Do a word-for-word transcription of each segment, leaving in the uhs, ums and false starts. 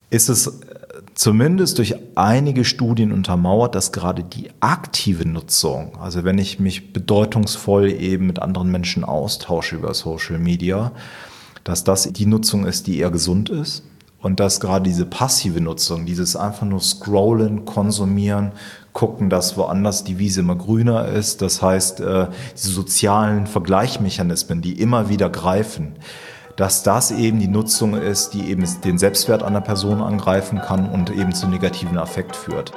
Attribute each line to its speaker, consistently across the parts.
Speaker 1: ist es zumindest durch einige Studien untermauert, dass gerade die aktive Nutzung, also wenn ich mich bedeutungsvoll eben mit anderen Menschen austausche über Social Media, dass das die Nutzung ist, die eher gesund ist. Und dass gerade diese passive Nutzung, dieses einfach nur scrollen, konsumieren, gucken, dass woanders die Wiese immer grüner ist. Das heißt, äh, diese sozialen Vergleichsmechanismen, die immer wieder greifen, dass das eben die Nutzung ist, die eben den Selbstwert einer Person angreifen kann und eben zu negativen Affekt führt.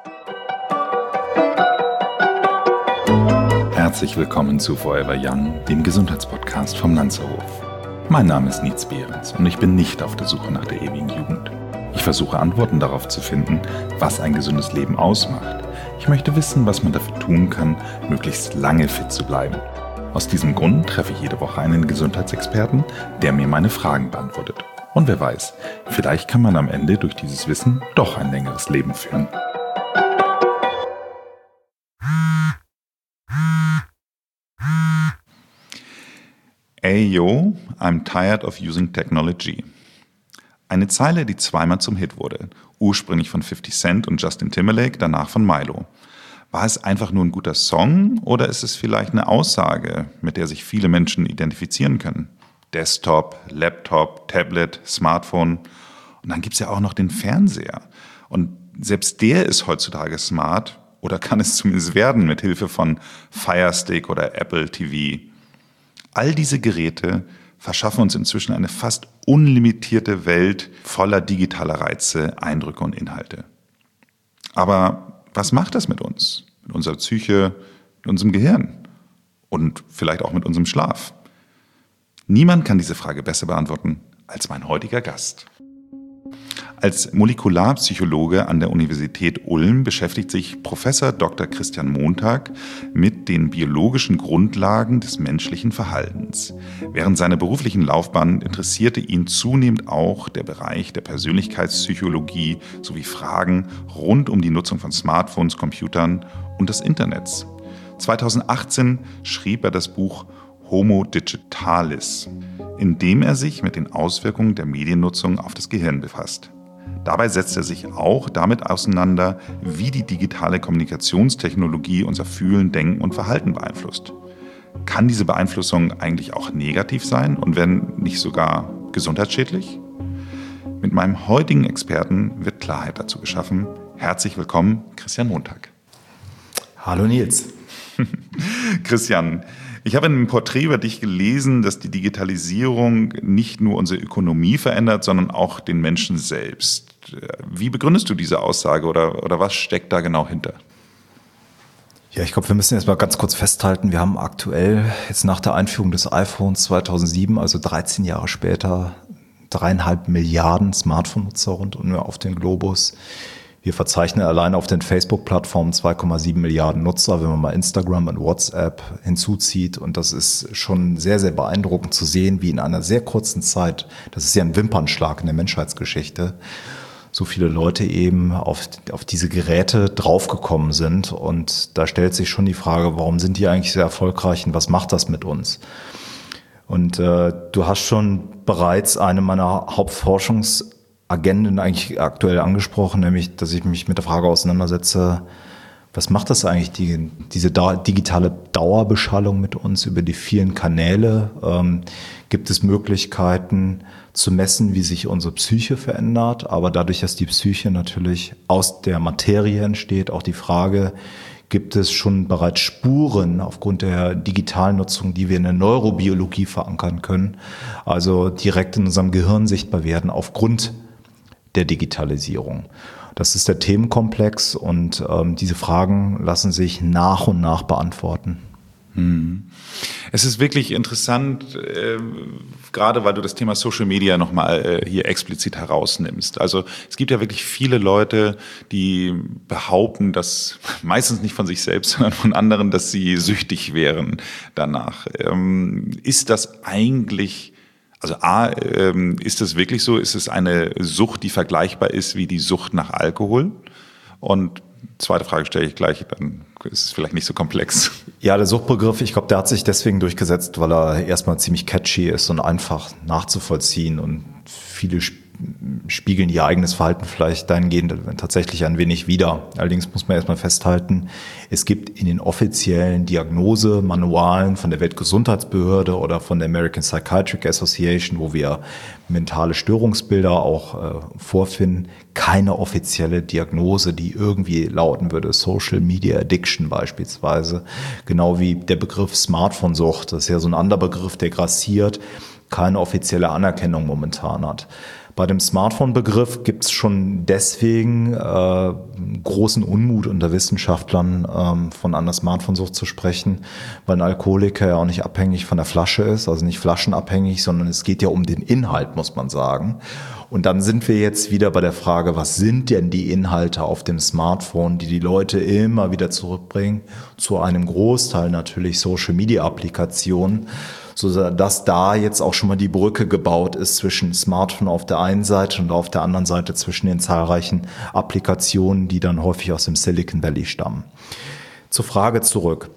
Speaker 2: Herzlich willkommen zu Forever Young, dem Gesundheitspodcast vom Lanzerhof. Mein Name ist Nietz Behrens und ich bin nicht auf der Suche nach der ewigen Jugend. Ich versuche Antworten darauf zu finden, was ein gesundes Leben ausmacht. Ich möchte wissen, was man dafür tun kann, möglichst lange fit zu bleiben. Aus diesem Grund treffe ich jede Woche einen Gesundheitsexperten, der mir meine Fragen beantwortet. Und wer weiß, vielleicht kann man am Ende durch dieses Wissen doch ein längeres Leben führen. Ayo, I'm tired of using technology. Eine Zeile, die zweimal zum Hit wurde. Ursprünglich von fifty Cent und Justin Timberlake, danach von Milo. War es einfach nur ein guter Song oder ist es vielleicht eine Aussage, mit der sich viele Menschen identifizieren können? Desktop, Laptop, Tablet, Smartphone. Und dann gibt es ja auch noch den Fernseher. Und selbst der ist heutzutage smart oder kann es zumindest werden mit Hilfe von Fire Stick oder Apple T V. All diese Geräte verschaffen uns inzwischen eine fast unlimitierte Welt voller digitaler Reize, Eindrücke und Inhalte. Aber was macht das mit uns? Mit unserer Psyche, mit unserem Gehirn und vielleicht auch mit unserem Schlaf? Niemand kann diese Frage besser beantworten als mein heutiger Gast. Als Molekularpsychologe an der Universität Ulm beschäftigt sich Professor Doktor Christian Montag mit den biologischen Grundlagen des menschlichen Verhaltens. Während seiner beruflichen Laufbahn interessierte ihn zunehmend auch der Bereich der Persönlichkeitspsychologie sowie Fragen rund um die Nutzung von Smartphones, Computern und des Internets. zweitausendachtzehn schrieb er das Buch Homo Digitalis, in dem er sich mit den Auswirkungen der Mediennutzung auf das Gehirn befasst. Dabei setzt er sich auch damit auseinander, wie die digitale Kommunikationstechnologie unser Fühlen, Denken und Verhalten beeinflusst. Kann diese Beeinflussung eigentlich auch negativ sein und wenn nicht sogar gesundheitsschädlich? Mit meinem heutigen Experten wird Klarheit dazu geschaffen. Herzlich willkommen, Christian Montag.
Speaker 1: Hallo Nils.
Speaker 2: Christian, ich habe in einem Porträt über dich gelesen, dass die Digitalisierung nicht nur unsere Ökonomie verändert, sondern auch den Menschen selbst. Wie begründest du diese Aussage oder, oder was steckt da genau hinter?
Speaker 1: Ja, ich glaube, wir müssen jetzt mal ganz kurz festhalten, wir haben aktuell jetzt nach der Einführung des iPhones zweitausendsieben, also dreizehn Jahre später, dreieinhalb Milliarden Smartphone-Nutzer rund um auf den Globus. Wir verzeichnen allein auf den Facebook-Plattformen zwei Komma sieben Milliarden Nutzer, wenn man mal Instagram und WhatsApp hinzuzieht. Und das ist schon sehr, sehr beeindruckend zu sehen, wie in einer sehr kurzen Zeit, das ist ja ein Wimpernschlag in der Menschheitsgeschichte, so viele Leute eben auf, auf diese Geräte draufgekommen sind. Und da stellt sich schon die Frage, warum sind die eigentlich sehr erfolgreich und was macht das mit uns? Und äh, du hast schon bereits eine meiner Hauptforschungs- Agenden eigentlich aktuell angesprochen, nämlich, dass ich mich mit der Frage auseinandersetze, was macht das eigentlich, die, diese da, digitale Dauerbeschallung mit uns über die vielen Kanäle? Ähm, gibt es Möglichkeiten zu messen, wie sich unsere Psyche verändert? Aber dadurch, dass die Psyche natürlich aus der Materie entsteht, auch die Frage, gibt es schon bereits Spuren aufgrund der digitalen Nutzung, die wir in der Neurobiologie verankern können, also direkt in unserem Gehirn sichtbar werden aufgrund der Digitalisierung. Das ist der Themenkomplex und ähm, diese Fragen lassen sich nach und nach beantworten.
Speaker 2: Hm. Es ist wirklich interessant, äh, gerade weil du das Thema Social Media nochmal äh, hier explizit herausnimmst. Also es gibt ja wirklich viele Leute, die behaupten, dass meistens nicht von sich selbst, sondern von anderen, dass sie süchtig wären danach. Ähm, ist das eigentlich Also A, ähm, ist es wirklich so, ist es eine Sucht, die vergleichbar ist wie die Sucht nach Alkohol? Und zweite Frage stelle ich gleich, dann ist es vielleicht nicht so komplex.
Speaker 1: Ja, der Suchtbegriff, ich glaube, der hat sich deswegen durchgesetzt, weil er erstmal ziemlich catchy ist und einfach nachzuvollziehen. Und viele spiegeln ihr eigenes Verhalten vielleicht dahingehend tatsächlich ein wenig wider. Allerdings muss man erstmal festhalten, es gibt in den offiziellen Diagnosemanualen von der Weltgesundheitsbehörde oder von der American Psychiatric Association, wo wir mentale Störungsbilder auch äh, vorfinden, keine offizielle Diagnose, die irgendwie lauten würde, Social Media Addiction beispielsweise. Genau wie der Begriff Smartphone-Sucht, das ist ja so ein anderer Begriff, der grassiert, keine offizielle Anerkennung momentan hat. Bei dem Smartphone-Begriff gibt es schon deswegen äh, großen Unmut unter Wissenschaftlern, ähm, von einer Smartphone-Sucht zu sprechen, weil ein Alkoholiker ja auch nicht abhängig von der Flasche ist, also nicht flaschenabhängig, sondern es geht ja um den Inhalt, muss man sagen. Und dann sind wir jetzt wieder bei der Frage, was sind denn die Inhalte auf dem Smartphone, die die Leute immer wieder zurückbringen, zu einem Großteil natürlich Social-Media-Applikationen, so dass da jetzt auch schon mal die Brücke gebaut ist zwischen Smartphone auf der einen Seite und auf der anderen Seite zwischen den zahlreichen Applikationen, die dann häufig aus dem Silicon Valley stammen. Zur Frage zurück.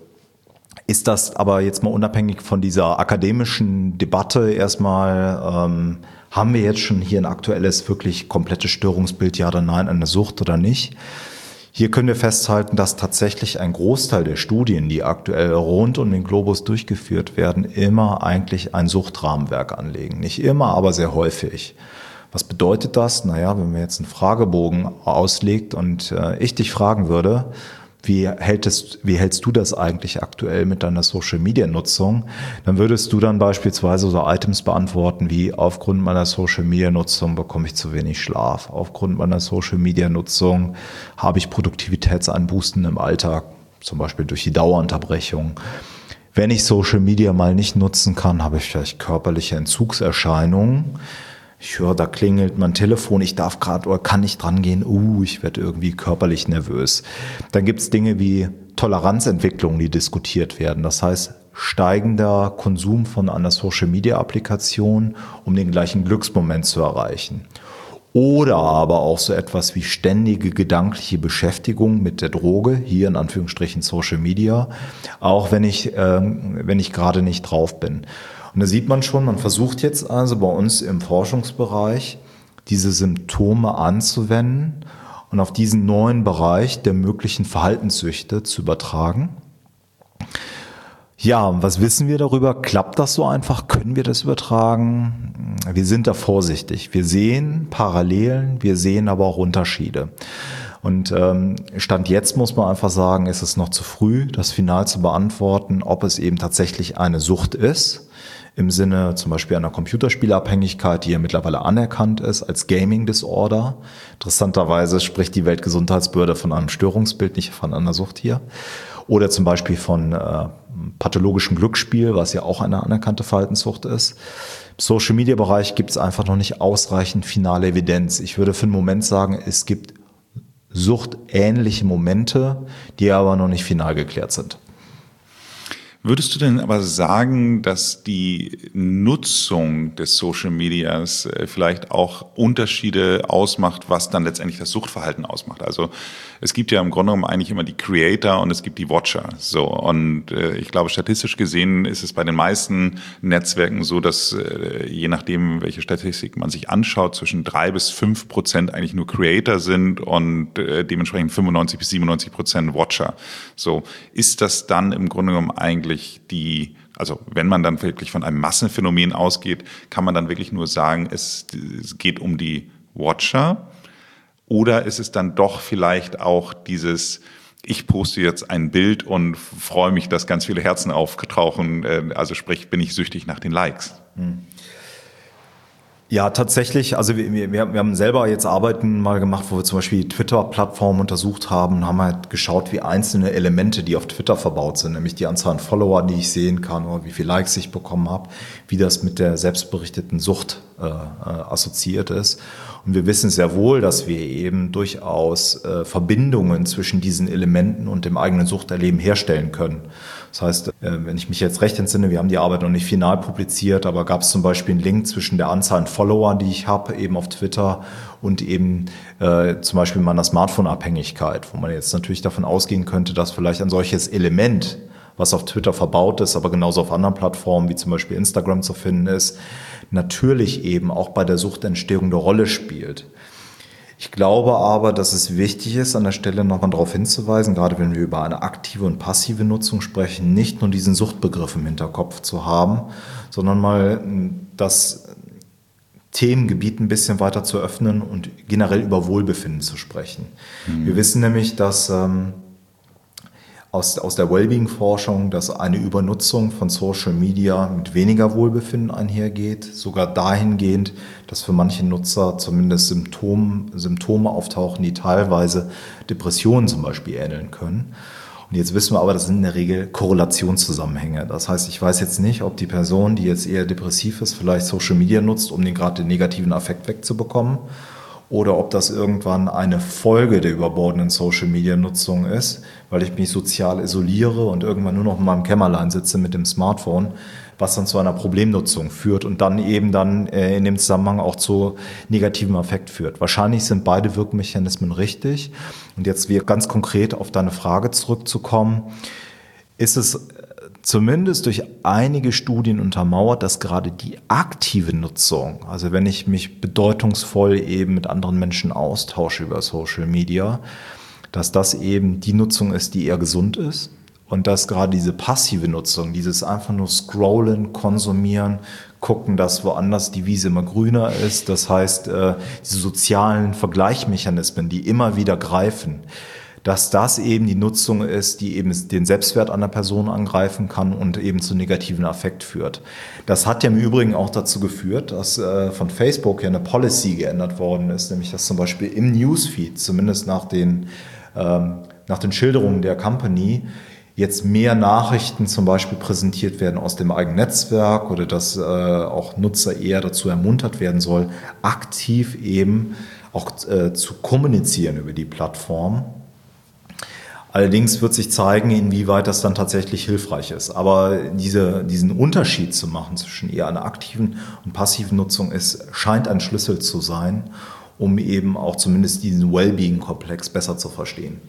Speaker 1: Ist das aber jetzt mal unabhängig von dieser akademischen Debatte erstmal, ähm, haben wir jetzt schon hier ein aktuelles, wirklich komplettes Störungsbild, ja oder nein, eine Sucht oder nicht? Hier können wir festhalten, dass tatsächlich ein Großteil der Studien, die aktuell rund um den Globus durchgeführt werden, immer eigentlich ein Suchtrahmenwerk anlegen. Nicht immer, aber sehr häufig. Was bedeutet das? Naja, wenn man jetzt einen Fragebogen auslegt und äh, ich dich fragen würde, wie hältst, wie hältst du das eigentlich aktuell mit deiner Social-Media-Nutzung? Dann würdest du dann beispielsweise so Items beantworten wie: Aufgrund meiner Social-Media-Nutzung bekomme ich zu wenig Schlaf. Aufgrund meiner Social-Media-Nutzung habe ich Produktivitätseinbußen im Alltag, zum Beispiel durch die Dauerunterbrechung. Wenn ich Social Media mal nicht nutzen kann, habe ich vielleicht körperliche Entzugserscheinungen. Ich höre, da klingelt mein Telefon, ich darf gerade oder kann nicht dran gehen, uh, ich werde irgendwie körperlich nervös. Dann gibt es Dinge wie Toleranzentwicklung, die diskutiert werden. Das heißt, steigender Konsum von einer Social-Media-Applikation, um den gleichen Glücksmoment zu erreichen. Oder aber auch so etwas wie ständige gedankliche Beschäftigung mit der Droge, hier in Anführungsstrichen Social Media, auch wenn ich, ähm, wenn ich gerade nicht drauf bin. Und da sieht man schon, man versucht jetzt also bei uns im Forschungsbereich diese Symptome anzuwenden und auf diesen neuen Bereich der möglichen Verhaltenssüchte zu übertragen. Ja, was wissen wir darüber? Klappt das so einfach? Können wir das übertragen? Wir sind da vorsichtig. Wir sehen Parallelen, wir sehen aber auch Unterschiede. Und ähm, Stand jetzt muss man einfach sagen, ist es noch zu früh, das final zu beantworten, ob es eben tatsächlich eine Sucht ist, im Sinne zum Beispiel einer Computerspielabhängigkeit, die ja mittlerweile anerkannt ist als Gaming Disorder. Interessanterweise spricht die Weltgesundheitsbehörde von einem Störungsbild, nicht von einer Sucht hier. Oder zum Beispiel von äh, pathologischem Glücksspiel, was ja auch eine anerkannte Verhaltenssucht ist. Im Social-Media-Bereich gibt es einfach noch nicht ausreichend finale Evidenz. Ich würde für einen Moment sagen, es gibt suchtähnliche Momente, die aber noch nicht final geklärt sind.
Speaker 2: Würdest du denn aber sagen, dass die Nutzung des Social Medias vielleicht auch Unterschiede ausmacht, was dann letztendlich das Suchtverhalten ausmacht? Also es gibt ja im Grunde genommen eigentlich immer die Creator und es gibt die Watcher. So, und äh, ich glaube, statistisch gesehen ist es bei den meisten Netzwerken so, dass äh, je nachdem, welche Statistik man sich anschaut, zwischen drei bis fünf Prozent eigentlich nur Creator sind und äh, dementsprechend fünfundneunzig bis siebenundneunzig Prozent Watcher. So, ist das dann im Grunde genommen eigentlich die, also wenn man dann wirklich von einem Massenphänomen ausgeht, kann man dann wirklich nur sagen, es, es geht um die Watcher? Oder ist es dann doch vielleicht auch dieses, ich poste jetzt ein Bild und freue mich, dass ganz viele Herzen auftauchen, also sprich, bin ich süchtig nach den Likes? Hm.
Speaker 1: Ja, tatsächlich. Also wir, wir, wir haben selber jetzt Arbeiten mal gemacht, wo wir zum Beispiel die Twitter-Plattform untersucht haben und haben halt geschaut, wie einzelne Elemente, die auf Twitter verbaut sind, nämlich die Anzahl an Follower, die ich sehen kann oder wie viele Likes ich bekommen habe, wie das mit der selbstberichteten Sucht äh, assoziiert ist. Und wir wissen sehr wohl, dass wir eben durchaus äh, Verbindungen zwischen diesen Elementen und dem eigenen Suchterleben herstellen können. Das heißt, äh, wenn ich mich jetzt recht entsinne, wir haben die Arbeit noch nicht final publiziert, aber gab es zum Beispiel einen Link zwischen der Anzahl an Followern, die ich habe, eben auf Twitter und eben äh, zum Beispiel meiner Smartphone-Abhängigkeit, wo man jetzt natürlich davon ausgehen könnte, dass vielleicht ein solches Element, was auf Twitter verbaut ist, aber genauso auf anderen Plattformen wie zum Beispiel Instagram zu finden ist, natürlich eben auch bei der Suchtentstehung eine Rolle spielt. Ich glaube aber, dass es wichtig ist, an der Stelle nochmal darauf hinzuweisen, gerade wenn wir über eine aktive und passive Nutzung sprechen, nicht nur diesen Suchtbegriff im Hinterkopf zu haben, sondern mal das Themengebiet ein bisschen weiter zu öffnen und generell über Wohlbefinden zu sprechen. Mhm. Wir wissen nämlich, dass ähm, aus, aus der Wellbeing-Forschung, dass eine Übernutzung von Social Media mit weniger Wohlbefinden einhergeht, sogar dahingehend, dass für manche Nutzer zumindest Symptome, Symptome auftauchen, die teilweise Depressionen zum Beispiel ähneln können. Und jetzt wissen wir aber, das sind in der Regel Korrelationszusammenhänge. Das heißt, ich weiß jetzt nicht, ob die Person, die jetzt eher depressiv ist, vielleicht Social Media nutzt, um den gerade den negativen Affekt wegzubekommen, oder ob das irgendwann eine Folge der überbordenden Social-Media-Nutzung ist, weil ich mich sozial isoliere und irgendwann nur noch in meinem Kämmerlein sitze mit dem Smartphone, was dann zu einer Problemnutzung führt und dann eben dann äh, in dem Zusammenhang auch zu negativem Affekt führt. Wahrscheinlich sind beide Wirkmechanismen richtig. Und jetzt wir ganz konkret auf deine Frage zurückzukommen, ist es zumindest durch einige Studien untermauert, dass gerade die aktive Nutzung, also wenn ich mich bedeutungsvoll eben mit anderen Menschen austausche über Social Media, dass das eben die Nutzung ist, die eher gesund ist und dass gerade diese passive Nutzung, dieses einfach nur scrollen, konsumieren, gucken, dass woanders die Wiese immer grüner ist, das heißt, diese sozialen Vergleichsmechanismen, die immer wieder greifen, dass das eben die Nutzung ist, die eben den Selbstwert einer Person angreifen kann und eben zu negativen Affekt führt. Das hat ja im Übrigen auch dazu geführt, dass äh, von Facebook ja eine Policy geändert worden ist, nämlich dass zum Beispiel im Newsfeed, zumindest nach den, ähm, nach den Schilderungen der Company, jetzt mehr Nachrichten zum Beispiel präsentiert werden aus dem eigenen Netzwerk oder dass äh, auch Nutzer eher dazu ermuntert werden soll, aktiv eben auch äh, zu kommunizieren über die Plattform. Allerdings wird sich zeigen, inwieweit das dann tatsächlich hilfreich ist. Aber diese, diesen Unterschied zu machen zwischen eher einer aktiven und passiven Nutzung ist, scheint ein Schlüssel zu sein, um eben auch zumindest diesen Wellbeing-Komplex besser zu verstehen.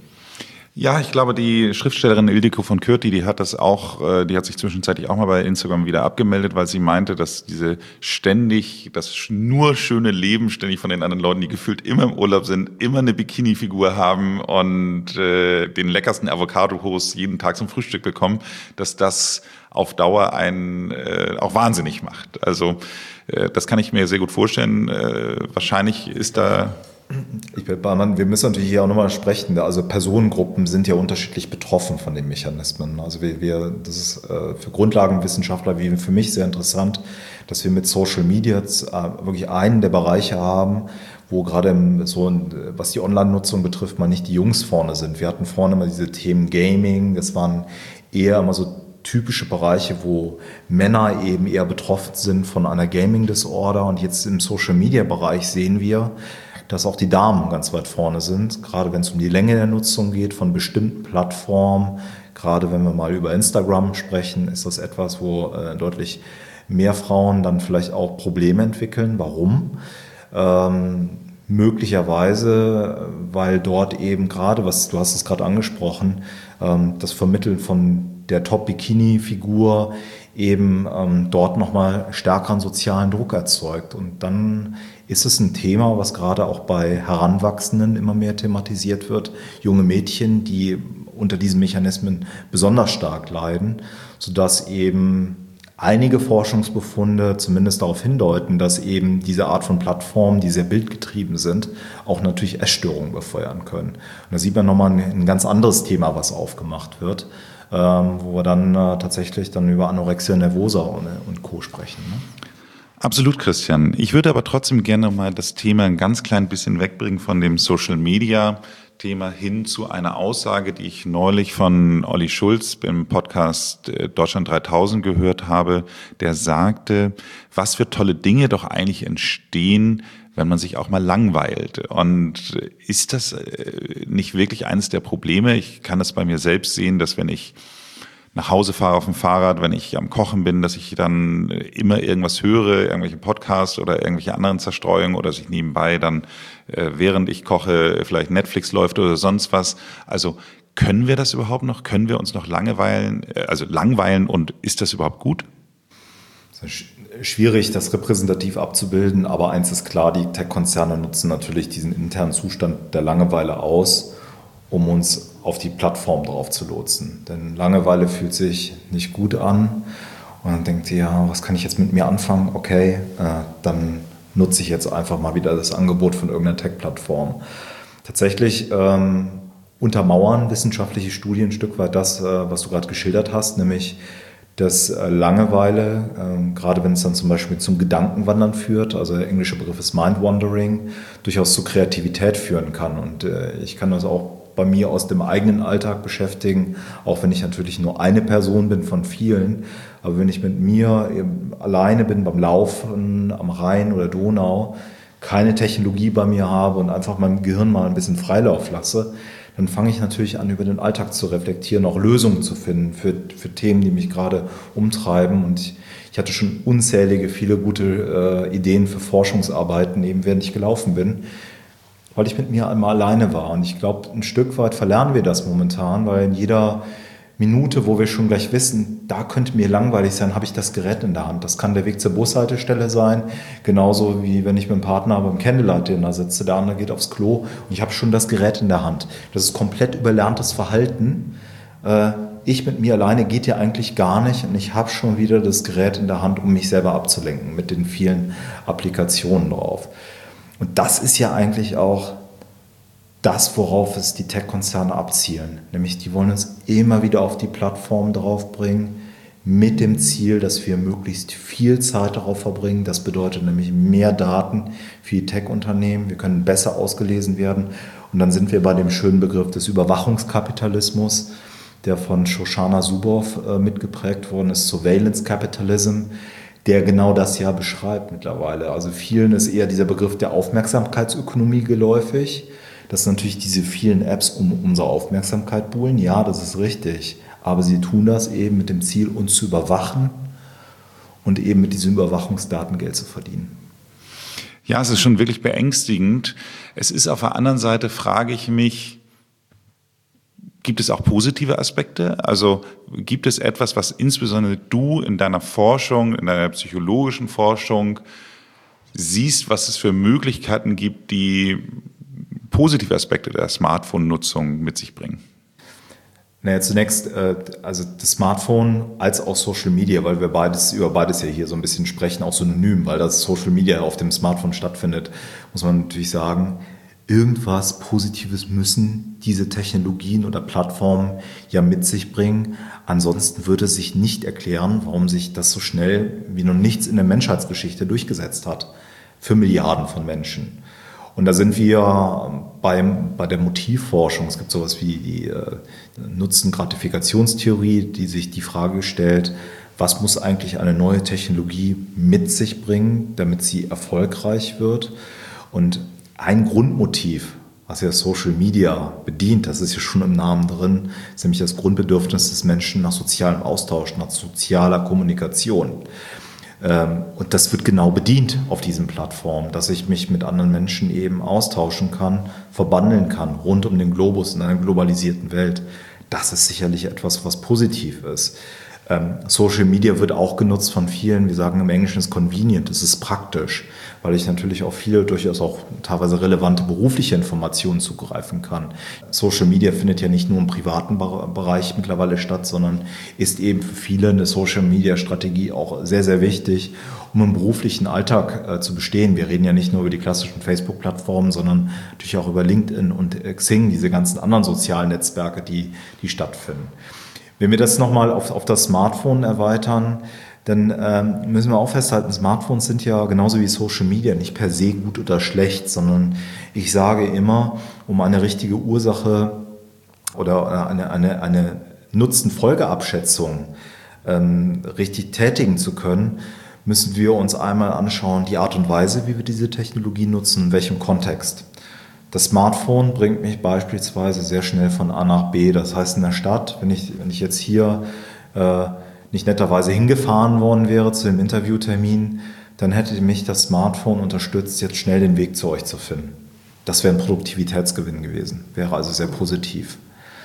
Speaker 2: Ja, ich glaube, die Schriftstellerin Ildiko von Kürti, die hat das auch, die hat sich zwischenzeitlich auch mal bei Instagram wieder abgemeldet, weil sie meinte, dass diese ständig, das nur schöne Leben ständig von den anderen Leuten, die gefühlt immer im Urlaub sind, immer eine Bikini-Figur haben und äh, den leckersten Avocado-Toast jeden Tag zum Frühstück bekommen, dass das auf Dauer einen äh, auch wahnsinnig macht. Also äh, das kann ich mir sehr gut vorstellen. Äh, wahrscheinlich ist da...
Speaker 1: Ich bin, wir müssen natürlich hier auch nochmal sprechen. Also Personengruppen sind ja unterschiedlich betroffen von den Mechanismen. Also wir, wir das ist äh, für Grundlagenwissenschaftler wie für mich sehr interessant, dass wir mit Social Media jetzt, äh, wirklich einen der Bereiche haben, wo gerade im, so, was die Online-Nutzung betrifft, mal nicht die Jungs vorne sind. Wir hatten vorne immer diese Themen Gaming, das waren eher immer so typische Bereiche, wo Männer eben eher betroffen sind von einer Gaming-Disorder. Und jetzt im Social-Media-Bereich sehen wir, dass auch die Damen ganz weit vorne sind, gerade wenn es um die Länge der Nutzung geht von bestimmten Plattformen. Gerade wenn wir mal über Instagram sprechen, ist das etwas, wo äh, deutlich mehr Frauen dann vielleicht auch Probleme entwickeln. Warum? Ähm, möglicherweise, weil dort eben gerade, was du hast es gerade angesprochen, ähm, das Vermitteln von der Top-Bikini-Figur eben ähm, dort nochmal stärkeren sozialen Druck erzeugt. Und dann ist es ein Thema, was gerade auch bei Heranwachsenden immer mehr thematisiert wird. Junge Mädchen, die unter diesen Mechanismen besonders stark leiden, sodass eben einige Forschungsbefunde zumindest darauf hindeuten, dass eben diese Art von Plattformen, die sehr bildgetrieben sind, auch natürlich Essstörungen befeuern können. Und da sieht man nochmal ein, ein ganz anderes Thema, was aufgemacht wird, ähm, wo wir dann äh, tatsächlich dann über Anorexia nervosa und, und Co. sprechen. Ne?
Speaker 2: Absolut, Christian. Ich würde aber trotzdem gerne mal das Thema ein ganz klein bisschen wegbringen von dem Social-Media-Thema hin zu einer Aussage, die ich neulich von Olli Schulz im Podcast Deutschland dreitausend gehört habe, der sagte, was für tolle Dinge doch eigentlich entstehen, wenn man sich auch mal langweilt. Und ist das nicht wirklich eines der Probleme? Ich kann das bei mir selbst sehen, dass wenn ich nach Hause fahre auf dem Fahrrad, wenn ich am Kochen bin, dass ich dann immer irgendwas höre, irgendwelche Podcasts oder irgendwelche anderen Zerstreuungen oder dass ich nebenbei dann, äh, während ich koche, vielleicht Netflix läuft oder sonst was. Also Können wir das überhaupt noch? Können wir uns noch langweilen, also langweilen und ist das überhaupt gut?
Speaker 1: Schwierig, das repräsentativ abzubilden, aber eins ist klar, die Tech-Konzerne nutzen natürlich diesen internen Zustand der Langeweile aus, um uns auf die Plattform drauf zu lotsen. Denn Langeweile fühlt sich nicht gut an und dann denkt ihr, ja, was kann ich jetzt mit mir anfangen? Okay, äh, dann nutze ich jetzt einfach mal wieder das Angebot von irgendeiner Tech-Plattform. Tatsächlich ähm, untermauern wissenschaftliche Studien ein Stück weit das, äh, was du gerade geschildert hast, nämlich dass Langeweile, äh, gerade wenn es dann zum Beispiel zum Gedankenwandern führt, also der englische Begriff ist Mind-Wandering, durchaus zu Kreativität führen kann. Und äh, ich kann das auch bei mir aus dem eigenen Alltag beschäftigen, auch wenn ich natürlich nur eine Person bin von vielen. Aber wenn ich mit mir eben alleine bin beim Laufen am Rhein oder Donau, keine Technologie bei mir habe und einfach meinem Gehirn mal ein bisschen Freilauf lasse, dann fange ich natürlich an, über den Alltag zu reflektieren, auch Lösungen zu finden für, für Themen, die mich gerade umtreiben. Und ich, ich hatte schon unzählige, viele gute äh, Ideen für Forschungsarbeiten, eben während ich gelaufen bin, weil ich mit mir einmal alleine war. Und ich glaube, ein Stück weit verlernen wir das momentan, weil in jeder Minute, wo wir schon gleich wissen, da könnte mir langweilig sein, habe ich das Gerät in der Hand. Das kann der Weg zur Bushaltestelle sein, genauso wie wenn ich mit dem Partner beim Candlelight-Dinner sitze, der andere geht aufs Klo und ich habe schon das Gerät in der Hand. Das ist komplett überlerntes Verhalten. Ich mit mir alleine geht ja eigentlich gar nicht und ich habe schon wieder das Gerät in der Hand, um mich selber abzulenken mit den vielen Applikationen drauf. Und das ist ja eigentlich auch das, worauf es die Tech-Konzerne abzielen. Nämlich, die wollen uns immer wieder auf die Plattform draufbringen, mit dem Ziel, dass wir möglichst viel Zeit darauf verbringen. Das bedeutet nämlich mehr Daten für die Tech-Unternehmen. Wir können besser ausgelesen werden. Und dann sind wir bei dem schönen Begriff des Überwachungskapitalismus, der von Shoshana Zuboff äh, mitgeprägt worden ist, Surveillance Capitalism, der genau das ja beschreibt mittlerweile. Also vielen ist eher dieser Begriff der Aufmerksamkeitsökonomie geläufig. Das sind natürlich diese vielen Apps um unsere Aufmerksamkeit buhlen. Ja, das ist richtig. Aber sie tun das eben mit dem Ziel, uns zu überwachen und eben mit diesen Überwachungsdaten Geld zu verdienen.
Speaker 2: Ja, es ist schon wirklich beängstigend. Es ist auf der anderen Seite, frage ich mich, gibt es auch positive Aspekte? Also gibt es etwas, was insbesondere du in deiner Forschung, in deiner psychologischen Forschung siehst, was es für Möglichkeiten gibt, die positive Aspekte der Smartphone-Nutzung mit sich bringen?
Speaker 1: Naja, zunächst, äh, also das Smartphone als auch Social Media, weil wir beides über beides ja hier so ein bisschen sprechen, auch synonym, weil das Social Media auf dem Smartphone stattfindet, muss man natürlich sagen, irgendwas Positives müssen diese Technologien oder Plattformen ja mit sich bringen. Ansonsten würde es sich nicht erklären, warum sich das so schnell wie noch nichts in der Menschheitsgeschichte durchgesetzt hat für Milliarden von Menschen. Und da sind wir beim, bei der Motivforschung. Es gibt sowas wie die äh, Nutzen-Gratifikationstheorie, die sich die Frage stellt, was muss eigentlich eine neue Technologie mit sich bringen, damit sie erfolgreich wird. Und ein Grundmotiv, was ja Social Media bedient, das ist ja schon im Namen drin, ist nämlich das Grundbedürfnis des Menschen nach sozialem Austausch, nach sozialer Kommunikation. Und das wird genau bedient auf diesen Plattformen, dass ich mich mit anderen Menschen eben austauschen kann, verbandeln kann, rund um den Globus in einer globalisierten Welt. Das ist sicherlich etwas, was positiv ist. Social Media wird auch genutzt von vielen, wir sagen im Englischen ist convenient, es ist praktisch, weil ich natürlich auf viele durchaus auch teilweise relevante berufliche Informationen zugreifen kann. Social Media findet ja nicht nur im privaten Bereich mittlerweile statt, sondern ist eben für viele eine Social Media Strategie auch sehr, sehr wichtig, um im beruflichen Alltag äh, zu bestehen. Wir reden ja nicht nur über die klassischen Facebook-Plattformen, sondern natürlich auch über LinkedIn und Xing, diese ganzen anderen sozialen Netzwerke, die, die stattfinden. Wenn wir das nochmal auf, auf das Smartphone erweitern, dann ähm, müssen wir auch festhalten, Smartphones sind ja genauso wie Social Media nicht per se gut oder schlecht, sondern ich sage immer, um eine richtige Ursache oder eine, eine, eine Nutzen-Folgeabschätzung ähm, richtig tätigen zu können, müssen wir uns einmal anschauen, die Art und Weise, wie wir diese Technologie nutzen, in welchem Kontext. Das Smartphone bringt mich beispielsweise sehr schnell von A nach B. Das heißt in der Stadt, wenn ich, wenn ich jetzt hier äh, nicht netterweise hingefahren worden wäre zu dem Interviewtermin, dann hätte mich das Smartphone unterstützt, jetzt schnell den Weg zu euch zu finden. Das wäre ein Produktivitätsgewinn gewesen, wäre also sehr positiv.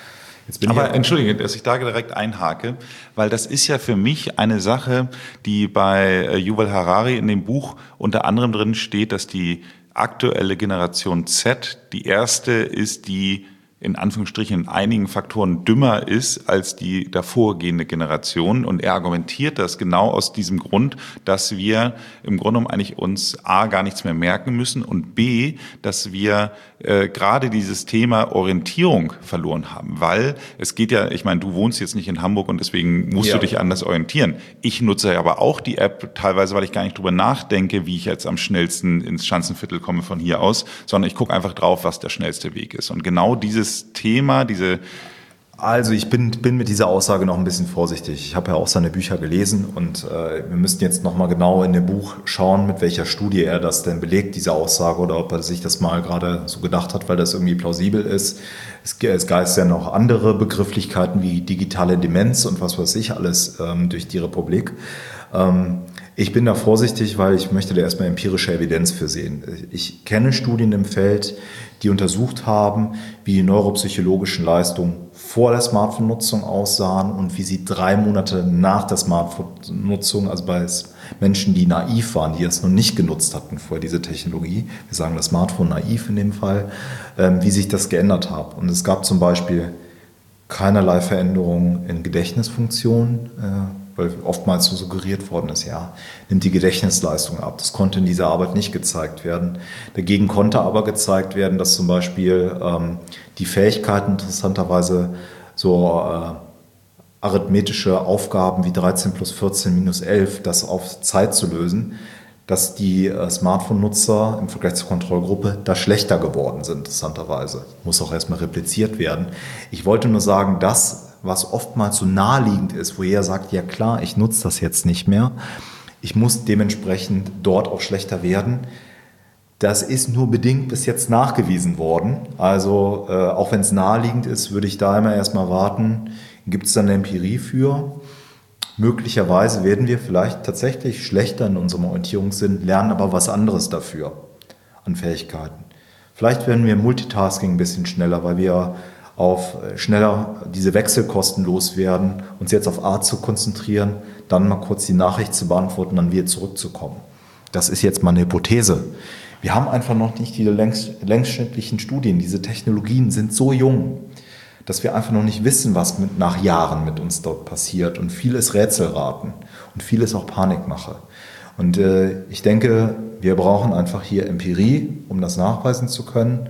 Speaker 1: Jetzt bin
Speaker 2: Aber
Speaker 1: ich
Speaker 2: entschuldige, dass ich da direkt einhake, weil das ist ja für mich eine Sache, die bei Yuval Harari in dem Buch unter anderem drin steht, dass die aktuelle Generation Z die erste ist, die in Anführungsstrichen in einigen Faktoren dümmer ist als die davorgehende Generation. Und er argumentiert das genau aus diesem Grund, dass wir im Grunde genommen eigentlich uns A, gar nichts mehr merken müssen und B, dass wir äh, gerade dieses Thema Orientierung verloren haben. Weil es geht ja, ich meine, du wohnst jetzt nicht in Hamburg und deswegen musst
Speaker 1: Ja.
Speaker 2: du dich anders orientieren. Ich nutze aber auch die App teilweise, weil ich gar nicht drüber nachdenke, wie ich jetzt am schnellsten ins Schanzenviertel komme von hier aus, sondern ich gucke einfach drauf, was der schnellste Weg ist. Und genau dieses Thema, diese
Speaker 1: Also ich bin, bin mit dieser Aussage noch ein bisschen vorsichtig. Ich habe ja auch seine Bücher gelesen und äh, wir müssten jetzt noch mal genau in dem Buch schauen, mit welcher Studie er das denn belegt, diese Aussage, oder ob er sich das mal gerade so gedacht hat, weil das irgendwie plausibel ist. Es, es geistern ja noch andere Begrifflichkeiten wie digitale Demenz und was weiß ich alles ähm, durch die Republik. Ähm, Ich bin da vorsichtig, weil ich möchte da erstmal empirische Evidenz für sehen. Ich kenne Studien im Feld, die untersucht haben, wie die neuropsychologischen Leistungen vor der Smartphone-Nutzung aussahen und wie sie drei Monate nach der Smartphone-Nutzung, also bei Menschen, die naiv waren, die es noch nicht genutzt hatten vorher, diese Technologie, wir sagen das Smartphone naiv in dem Fall, wie sich das geändert hat. Und es gab zum Beispiel keinerlei Veränderungen in Gedächtnisfunktionen, weil oftmals so suggeriert worden ist, ja, nimmt die Gedächtnisleistung ab. Das konnte in dieser Arbeit nicht gezeigt werden. Dagegen konnte aber gezeigt werden, dass zum Beispiel ähm, die Fähigkeiten interessanterweise so äh, arithmetische Aufgaben wie dreizehn plus vierzehn minus elf, das auf Zeit zu lösen, dass die äh, Smartphone-Nutzer im Vergleich zur Kontrollgruppe da schlechter geworden sind, interessanterweise. Muss auch erstmal repliziert werden. Ich wollte nur sagen, dass was oftmals so naheliegend ist, wo jeder sagt, ja klar, ich nutze das jetzt nicht mehr, ich muss dementsprechend dort auch schlechter werden. Das ist nur bedingt bis jetzt nachgewiesen worden. Also äh, auch wenn es naheliegend ist, würde ich da immer erstmal warten, gibt es dann eine Empirie für? Möglicherweise werden wir vielleicht tatsächlich schlechter in unserem Orientierungssinn, lernen aber was anderes dafür an Fähigkeiten. Vielleicht werden wir Multitasking ein bisschen schneller, weil wir auf schneller diese Wechselkosten loswerden, uns jetzt auf A zu konzentrieren, dann mal kurz die Nachricht zu beantworten, dann wieder zurückzukommen. Das ist jetzt mal eine Hypothese. Wir haben einfach noch nicht diese längsschnittlichen Studien. Diese Technologien sind so jung, dass wir einfach noch nicht wissen, was mit, nach Jahren mit uns dort passiert. Und viel ist Rätselraten und viel ist auch Panikmache. Und äh, ich denke, wir brauchen einfach hier Empirie, um das nachweisen zu können.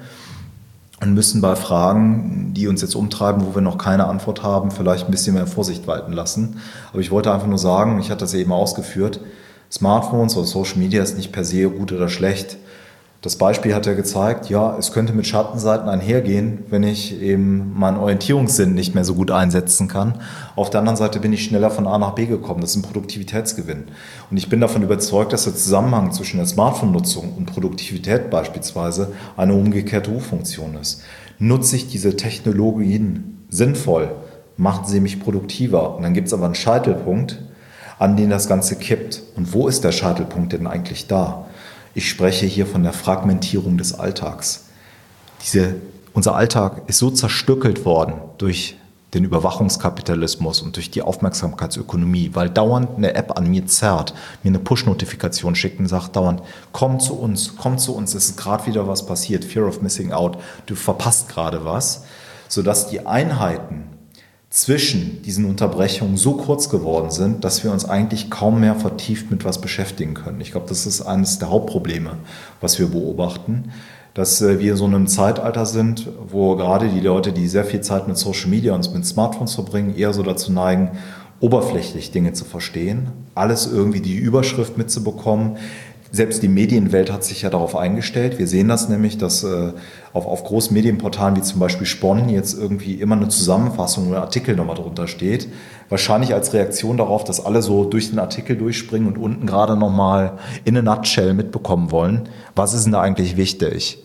Speaker 1: Und müssen bei Fragen, die uns jetzt umtreiben, wo wir noch keine Antwort haben, vielleicht ein bisschen mehr Vorsicht walten lassen. Aber ich wollte einfach nur sagen, ich hatte das eben ausgeführt, Smartphones oder Social Media ist nicht per se gut oder schlecht. Das Beispiel hat ja gezeigt, ja, es könnte mit Schattenseiten einhergehen, wenn ich eben meinen Orientierungssinn nicht mehr so gut einsetzen kann. Auf der anderen Seite bin ich schneller von A nach B gekommen. Das ist ein Produktivitätsgewinn. Und ich bin davon überzeugt, dass der Zusammenhang zwischen der Smartphone-Nutzung und Produktivität beispielsweise eine umgekehrte U-Funktion ist. Nutze ich diese Technologien sinnvoll, machen sie mich produktiver. Und dann gibt es aber einen Scheitelpunkt, an den das Ganze kippt. Und wo ist der Scheitelpunkt denn eigentlich da? Ich spreche hier von der Fragmentierung des Alltags. Diese, unser Alltag ist so zerstückelt worden durch den Überwachungskapitalismus und durch die Aufmerksamkeitsökonomie, weil dauernd eine App an mir zerrt, mir eine Push-Notifikation schickt und sagt dauernd, komm zu uns, komm zu uns, es ist gerade wieder was passiert, Fear of Missing Out, du verpasst gerade was, sodass die Einheiten zwischen diesen Unterbrechungen so kurz geworden sind, dass wir uns eigentlich kaum mehr vertieft mit was beschäftigen können. Ich glaube, das ist eines der Hauptprobleme, was wir beobachten, dass wir so in einem Zeitalter sind, wo gerade die Leute, die sehr viel Zeit mit Social Media und mit Smartphones verbringen, eher so dazu neigen, oberflächlich Dinge zu verstehen, alles irgendwie die Überschrift mitzubekommen. Selbst die Medienwelt hat sich ja darauf eingestellt. Wir sehen das nämlich, dass äh, auf, auf großen Medienportalen wie zum Beispiel Spon jetzt irgendwie immer eine Zusammenfassung oder Artikel nochmal drunter steht. Wahrscheinlich als Reaktion darauf, dass alle so durch den Artikel durchspringen und unten gerade nochmal in a nutshell mitbekommen wollen. Was ist denn da eigentlich wichtig?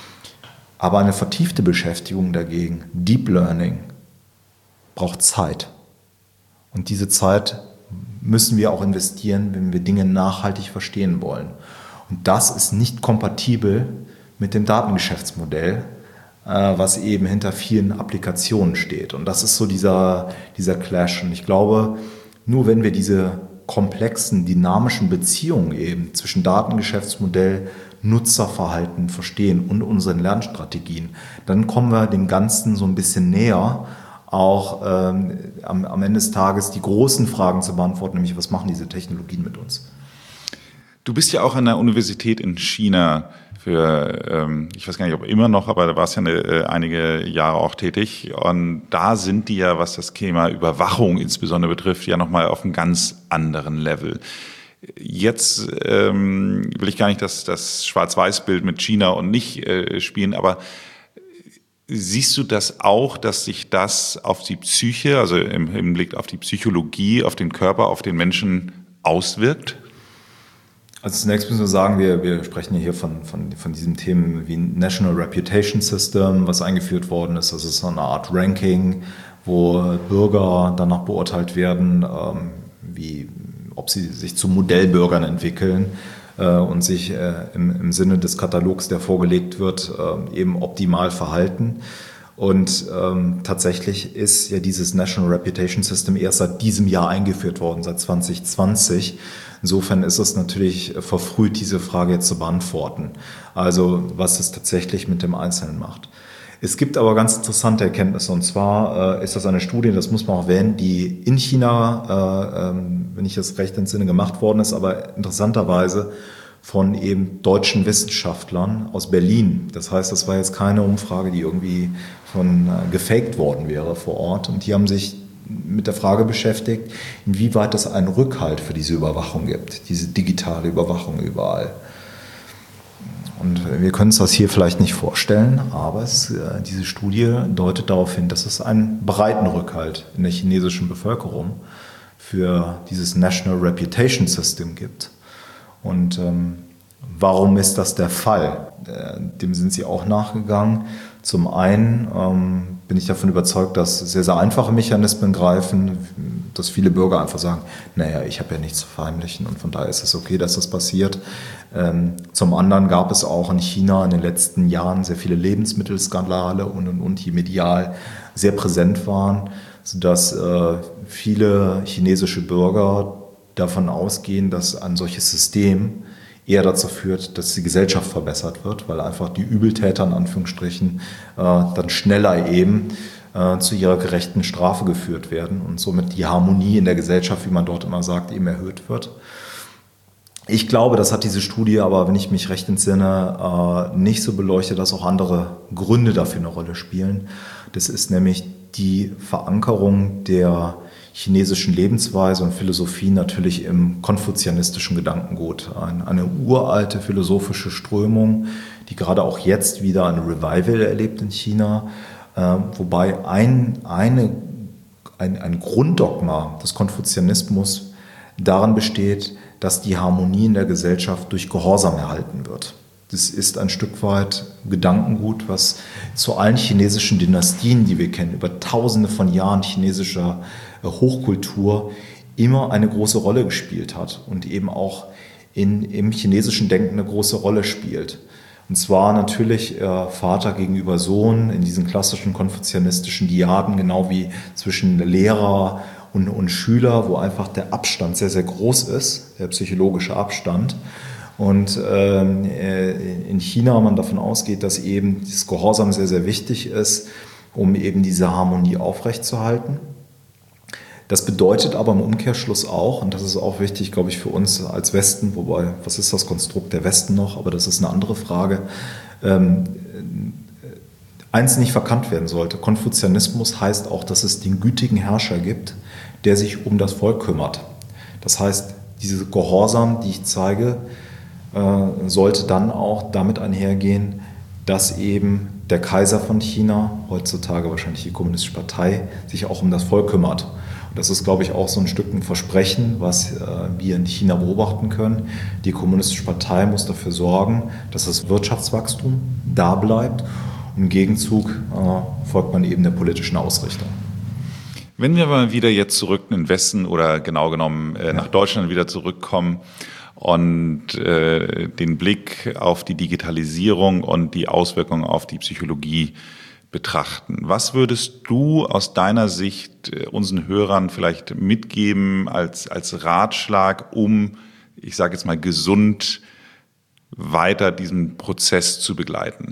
Speaker 1: Aber eine vertiefte Beschäftigung dagegen, Deep Learning, braucht Zeit. Und diese Zeit müssen wir auch investieren, wenn wir Dinge nachhaltig verstehen wollen. Und das ist nicht kompatibel mit dem Datengeschäftsmodell, was eben hinter vielen Applikationen steht. Und das ist so dieser, dieser Clash. Und ich glaube, nur wenn wir diese komplexen, dynamischen Beziehungen eben zwischen Datengeschäftsmodell, Nutzerverhalten verstehen und unseren Lernstrategien, dann kommen wir dem Ganzen so ein bisschen näher, auch ähm, am, am Ende des Tages die großen Fragen zu beantworten, nämlich was machen diese Technologien mit uns?
Speaker 2: Du bist ja auch an der Universität in China für, ähm, ich weiß gar nicht, ob immer noch, aber da warst ja eine, äh, einige Jahre auch tätig. Und da sind die ja, was das Thema Überwachung insbesondere betrifft, ja nochmal auf einem ganz anderen Level. Jetzt ähm, will ich gar nicht das, das Schwarz-Weiß-Bild mit China und nicht äh, spielen, aber siehst du das auch, dass sich das auf die Psyche, also im Hinblick auf die Psychologie, auf den Körper, auf den Menschen auswirkt?
Speaker 1: Also zunächst müssen wir sagen, wir, wir sprechen hier von, von, von diesen Themen wie National Reputation System, was eingeführt worden ist. Das ist so eine Art Ranking, wo Bürger danach beurteilt werden, ähm, wie, ob sie sich zu Modellbürgern entwickeln äh, und sich äh, im, im Sinne des Katalogs, der vorgelegt wird, äh, eben optimal verhalten. Und ähm, tatsächlich ist ja dieses National Reputation System erst seit diesem Jahr eingeführt worden, seit zwanzig zwanzig. Insofern ist es natürlich verfrüht, diese Frage jetzt zu beantworten. Also was es tatsächlich mit dem Einzelnen macht. Es gibt aber ganz interessante Erkenntnisse. Und zwar äh, ist das eine Studie, das muss man auch erwähnen, die in China, äh, ähm, wenn ich das recht entsinne, gemacht worden ist, aber interessanterweise von eben deutschen Wissenschaftlern aus Berlin. Das heißt, das war jetzt keine Umfrage, die irgendwie von äh, gefaked worden wäre vor Ort. Und die haben sich mit der Frage beschäftigt, inwieweit es einen Rückhalt für diese Überwachung gibt, diese digitale Überwachung überall. Und wir können uns das hier vielleicht nicht vorstellen, aber es, äh, diese Studie deutet darauf hin, dass es einen breiten Rückhalt in der chinesischen Bevölkerung für dieses National Reputation System gibt. Und ähm, warum ist das der Fall? Äh, dem sind sie auch nachgegangen. Zum einen ähm, bin ich davon überzeugt, dass sehr, sehr einfache Mechanismen greifen, dass viele Bürger einfach sagen, naja, ich habe ja nichts zu verheimlichen und von daher ist es okay, dass das passiert. Ähm, zum anderen gab es auch in China in den letzten Jahren sehr viele Lebensmittelskandale und, und, und die medial sehr präsent waren, sodass äh, viele chinesische Bürger davon ausgehen, dass ein solches System eher dazu führt, dass die Gesellschaft verbessert wird, weil einfach die Übeltäter in Anführungsstrichen äh, dann schneller eben äh, zu ihrer gerechten Strafe geführt werden und somit die Harmonie in der Gesellschaft, wie man dort immer sagt, eben erhöht wird. Ich glaube, das hat diese Studie aber, wenn ich mich recht entsinne, äh, nicht so beleuchtet, dass auch andere Gründe dafür eine Rolle spielen. Das ist nämlich die Verankerung der chinesischen Lebensweise und Philosophie natürlich im konfuzianistischen Gedankengut. Ein, eine uralte philosophische Strömung, die gerade auch jetzt wieder ein Revival erlebt in China, äh, wobei ein, eine, ein, ein Grunddogma des Konfuzianismus darin besteht, dass die Harmonie in der Gesellschaft durch Gehorsam erhalten wird. Das ist ein Stück weit Gedankengut, was zu allen chinesischen Dynastien, die wir kennen, über tausende von Jahren chinesischer Hochkultur immer eine große Rolle gespielt hat und eben auch in, im chinesischen Denken eine große Rolle spielt. Und zwar natürlich äh, Vater gegenüber Sohn in diesen klassischen konfuzianistischen Diaden, genau wie zwischen Lehrer und, und Schüler, wo einfach der Abstand sehr, sehr groß ist, der psychologische Abstand. Und ähm, in China man davon ausgeht, dass eben das Gehorsam sehr, sehr wichtig ist, um eben diese Harmonie aufrechtzuerhalten. Das bedeutet aber im Umkehrschluss auch, und das ist auch wichtig, glaube ich, für uns als Westen, wobei, was ist das Konstrukt der Westen noch, aber das ist eine andere Frage, ähm, eins nicht verkannt werden sollte. Konfuzianismus heißt auch, dass es den gütigen Herrscher gibt, der sich um das Volk kümmert. Das heißt, diese Gehorsam, die ich zeige, äh, sollte dann auch damit einhergehen, dass eben der Kaiser von China, heutzutage wahrscheinlich die Kommunistische Partei, sich auch um das Volk kümmert. Und das ist, glaube ich, auch so ein Stück ein Versprechen, was äh, wir in China beobachten können. Die Kommunistische Partei muss dafür sorgen, dass das Wirtschaftswachstum da bleibt. Und im Gegenzug äh, folgt man eben der politischen Ausrichtung.
Speaker 2: Wenn wir mal wieder jetzt zurück in den Westen oder genau genommen äh, nach Deutschland wieder zurückkommen und äh, den Blick auf die Digitalisierung und die Auswirkungen auf die Psychologie betrachten. Was würdest du aus deiner Sicht äh, unseren Hörern vielleicht mitgeben als, als Ratschlag, um, ich sage jetzt mal, gesund weiter diesen Prozess zu begleiten?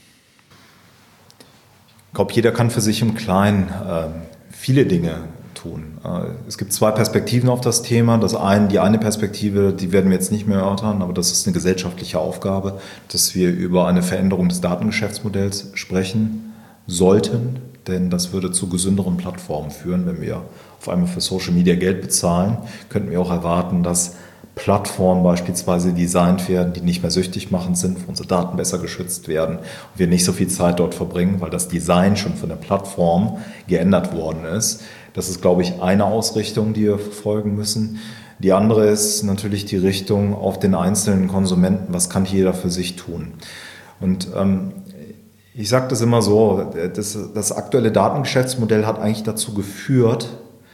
Speaker 1: Ich glaube, jeder kann für sich im Kleinen äh, viele Dinge tun. Äh, es gibt zwei Perspektiven auf das Thema. Das eine, die eine Perspektive, die werden wir jetzt nicht mehr erörtern, aber das ist eine gesellschaftliche Aufgabe, dass wir über eine Veränderung des Datengeschäftsmodells sprechen sollten, denn das würde zu gesünderen Plattformen führen. Wenn wir auf einmal für Social Media Geld bezahlen, könnten wir auch erwarten, dass Plattformen beispielsweise designt werden, die nicht mehr süchtig machend sind, wo unsere Daten besser geschützt werden und wir nicht so viel Zeit dort verbringen, weil das Design schon von der Plattform geändert worden ist. Das ist, glaube ich, eine Ausrichtung, die wir verfolgen müssen. Die andere ist natürlich die Richtung auf den einzelnen Konsumenten. Was kann jeder für sich tun? Und ähm, ich sage das immer so, das, das aktuelle Datengeschäftsmodell hat eigentlich dazu geführt,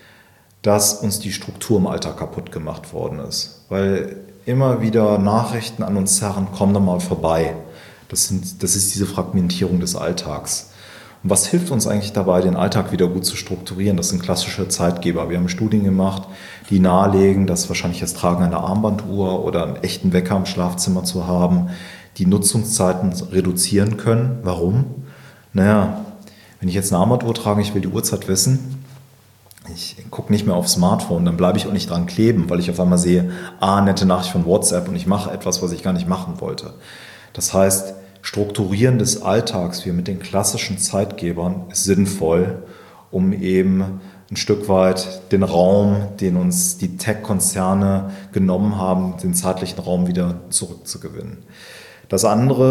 Speaker 1: dass uns die Struktur im Alltag kaputt gemacht worden ist. Weil immer wieder Nachrichten an uns zerren, komm doch mal vorbei. Das, sind, das ist diese Fragmentierung des Alltags. Und was hilft uns eigentlich dabei, den Alltag wieder gut zu strukturieren? Das sind klassische Zeitgeber. Wir haben Studien gemacht, die nahelegen, dass wahrscheinlich das Tragen einer Armbanduhr oder einen echten Wecker im Schlafzimmer zu haben, die Nutzungszeiten reduzieren können. Warum? Naja, wenn ich jetzt eine Armbanduhr trage, ich will die Uhrzeit wissen, ich gucke nicht mehr aufs Smartphone, dann bleibe ich auch nicht dran kleben, weil ich auf einmal sehe, ah, nette Nachricht von WhatsApp und ich mache etwas, was ich gar nicht machen wollte. Das heißt, Strukturieren des Alltags wie mit den klassischen Zeitgebern ist sinnvoll, um eben ein Stück weit den Raum, den uns die Tech-Konzerne genommen haben, den zeitlichen Raum wieder zurückzugewinnen. Das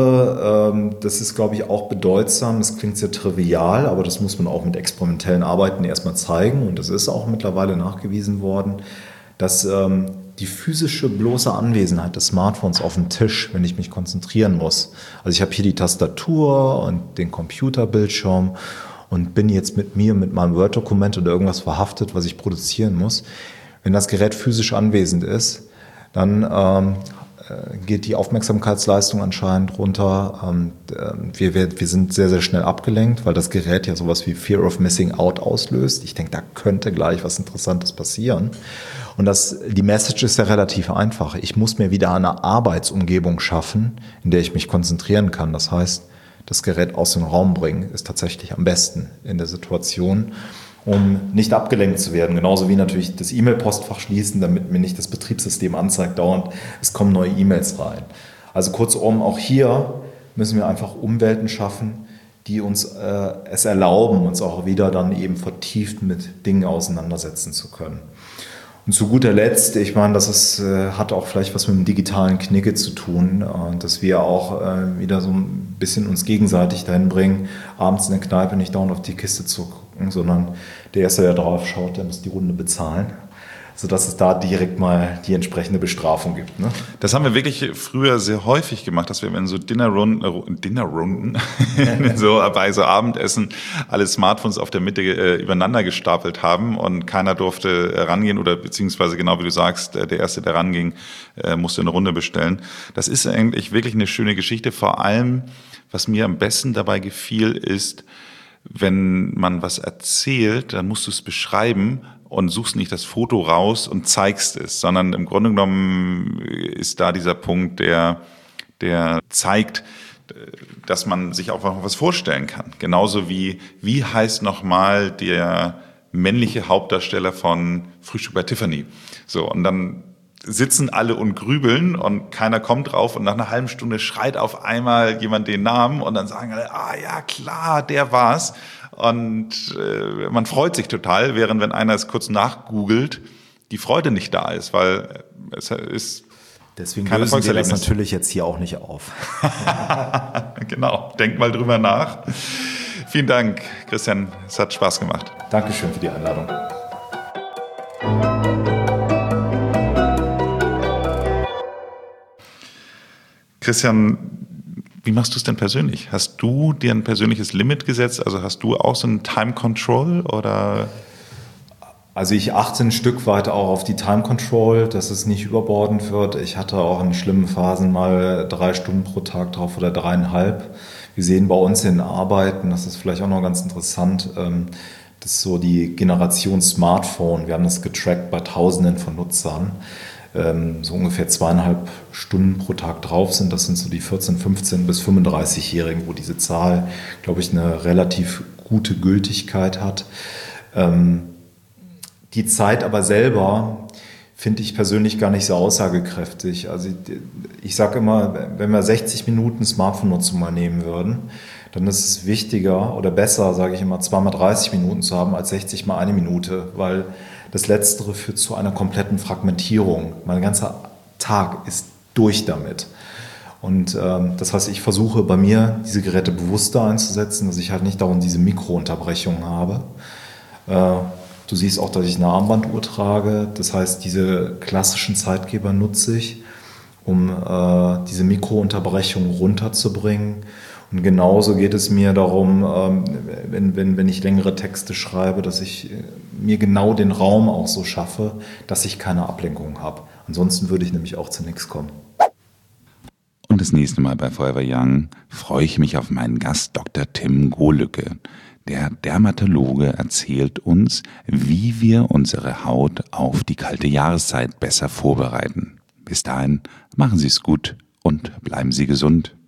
Speaker 1: andere, das ist, glaube ich, auch bedeutsam, das klingt sehr trivial, aber das muss man auch mit experimentellen Arbeiten erstmal zeigen und das ist auch mittlerweile nachgewiesen worden, dass die physische bloße Anwesenheit des Smartphones auf dem Tisch, wenn ich mich konzentrieren muss, also ich habe hier die Tastatur und den Computerbildschirm und bin jetzt mit mir, mit meinem Word-Dokument oder irgendwas verhaftet, was ich produzieren muss, wenn das Gerät physisch anwesend ist, dann ähm, geht die Aufmerksamkeitsleistung anscheinend runter. Wir, wir, wir sind sehr, sehr schnell abgelenkt, weil das Gerät ja sowas wie Fear of Missing Out auslöst. Ich denke, da könnte gleich was Interessantes passieren. Und das, die Message ist ja relativ einfach. Ich muss mir wieder eine Arbeitsumgebung schaffen, in der ich mich konzentrieren kann. Das heißt, das Gerät aus dem Raum bringen ist tatsächlich am besten in der Situation, um nicht abgelenkt zu werden. Genauso wie natürlich das E-Mail-Postfach schließen, damit mir nicht das Betriebssystem anzeigt dauernd, es kommen neue E-Mails rein. Also kurzum, auch hier müssen wir einfach Umwelten schaffen, die uns äh, es erlauben, uns auch wieder dann eben vertieft mit Dingen auseinandersetzen zu können. Und zu guter Letzt, ich meine, das ist, äh, hat auch vielleicht was mit dem digitalen Knicke zu tun, äh, dass wir auch äh, wieder so ein bisschen uns gegenseitig dahin bringen, abends in der Kneipe nicht dauernd auf die Kiste zu gucken, sondern der Erste, der drauf schaut, der muss die Runde bezahlen, sodass es da direkt mal die entsprechende Bestrafung gibt. Ne?
Speaker 2: Das haben wir wirklich früher sehr häufig gemacht, dass wir in so Dinnerrunden, äh, Dinnerrunden so bei so Abendessen alle Smartphones auf der Mitte äh, übereinander gestapelt haben und keiner durfte äh, rangehen oder beziehungsweise genau wie du sagst, äh, der Erste, der ranging, äh, musste eine Runde bestellen. Das ist eigentlich wirklich eine schöne Geschichte. Vor allem, was mir am besten dabei gefiel, ist, wenn man was erzählt, dann musst du es beschreiben und suchst nicht das Foto raus und zeigst es, sondern im Grunde genommen ist da dieser Punkt, der, der zeigt, dass man sich auch was vorstellen kann. Genauso wie, wie heißt nochmal der männliche Hauptdarsteller von Frühstück bei Tiffany? So, und dann sitzen alle und grübeln und keiner kommt drauf und nach einer halben Stunde schreit auf einmal jemand den Namen und dann sagen alle, ah ja klar, der war's. Und äh, man freut sich total, während wenn einer es kurz nachgoogelt, die Freude nicht da ist, weil es ist
Speaker 1: Deswegen lösen wir das natürlich jetzt hier auch nicht auf.
Speaker 2: Genau, denk mal drüber nach. Vielen Dank, Christian, es hat Spaß gemacht.
Speaker 1: Dankeschön für die Einladung.
Speaker 2: Christian, wie machst du es denn persönlich? Hast du dir ein persönliches Limit gesetzt? Also hast du auch so ein Time Control oder?
Speaker 1: Also ich achte ein Stück weit auch auf die Time Control, dass es nicht überbordend wird. Ich hatte auch in schlimmen Phasen mal drei Stunden pro Tag drauf oder dreieinhalb. Wir sehen bei uns in Arbeiten, das ist vielleicht auch noch ganz interessant, ähm, das ist so die Generation Smartphone. Wir haben das getrackt bei Tausenden von Nutzern. Ähm, so ungefähr zweieinhalb Stunden pro Tag drauf sind. Das sind so die vierzehn-, fünfzehn- bis fünfunddreißig-Jährigen, wo diese Zahl, glaube ich, eine relativ gute Gültigkeit hat. Ähm, Die Zeit aber selber finde ich persönlich gar nicht so aussagekräftig. Also ich, ich sage immer, wenn wir sechzig Minuten Smartphone-Nutzung mal nehmen würden, dann ist es wichtiger oder besser, sage ich immer, zweimal dreißig Minuten zu haben als sechzig mal eine Minute, weil das Letztere führt zu einer kompletten Fragmentierung. Mein ganzer Tag ist durch damit. Und ähm, das heißt, ich versuche bei mir diese Geräte bewusster einzusetzen, dass ich halt nicht dauernd diese Mikrounterbrechungen habe. Äh, Du siehst auch, dass ich eine Armbanduhr trage. Das heißt, diese klassischen Zeitgeber nutze ich, um äh, diese Mikrounterbrechung runterzubringen. Und genauso geht es mir darum, ähm, wenn, wenn, wenn ich längere Texte schreibe, dass ich mir genau den Raum auch so schaffe, dass ich keine Ablenkung habe. Ansonsten würde ich nämlich auch zu nichts kommen.
Speaker 2: Und das nächste Mal bei Forever Young freue ich mich auf meinen Gast Doktor Tim Gohlücke. Der Dermatologe erzählt uns, wie wir unsere Haut auf die kalte Jahreszeit besser vorbereiten. Bis dahin, machen Sie es gut und bleiben Sie gesund.